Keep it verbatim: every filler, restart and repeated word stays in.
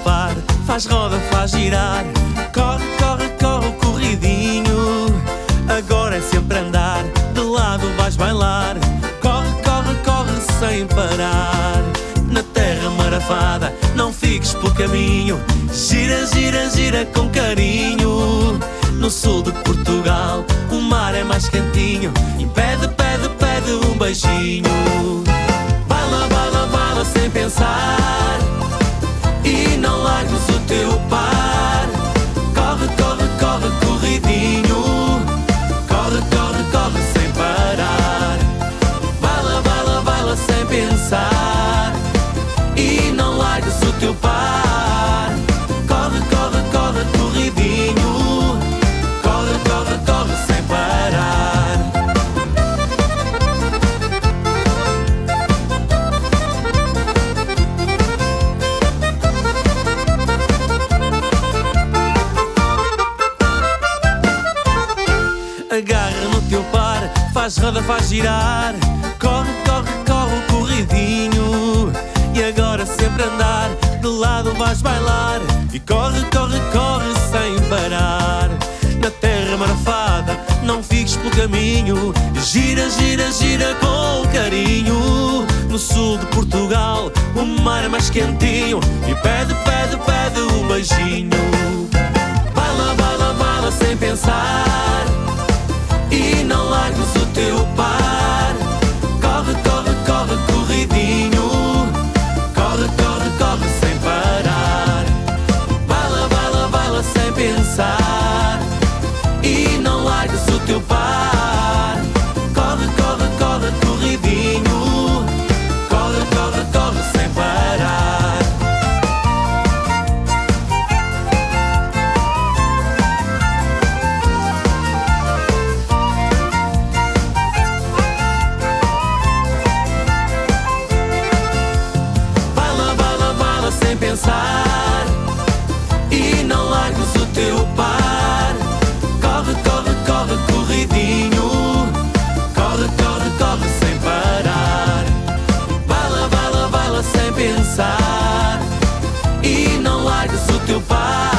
par, faz roda, faz girar. Corre, corre, corre o corridinho. Agora é sempre andar, de lado vais bailar. Corre, corre, corre sem parar. Na terra marafada, não fiques pelo caminho. Gira, gira, gira com carinho. No sul de Portugal, o mar é mais quentinho e pede, pede, pede um beijinho. Baila, baila, baila sem pensar e não largues o teu par. Corre, corre, corre corridinho. Corre, corre, corre sem parar. Baila, baila, baila sem pensar e não largues o teu par. Corre, corre, corre corridinho. Corre, corre, corre sem parar. Agarra no teu par, faz roda, faz girar. Corre, corre, corre o corridinho. E agora sempre andar, de lado vais bailar. E corre, corre, corre sem parar. Na terra marafada, não fiques pelo caminho. Gira, gira, gira com carinho. No sul de Portugal, o mar é mais quentinho e pede, pede, pede um beijinho. Baila, baila, baila sem pensar e não largues o teu par. Corre, corre, corre corridinho. Corre, corre, corre sem parar. Baila, baila, baila sem pensar e não largues o teu par. Corre, corre, corre corridinho. Corre, corre, corre sem parar. Baila, baila, baila sem pensar e não largues o teu par. Corre, corre, corre corridinho. Corre, corre, corre sem parar. Baila, baila, baila sem pensar e não largues o teu par.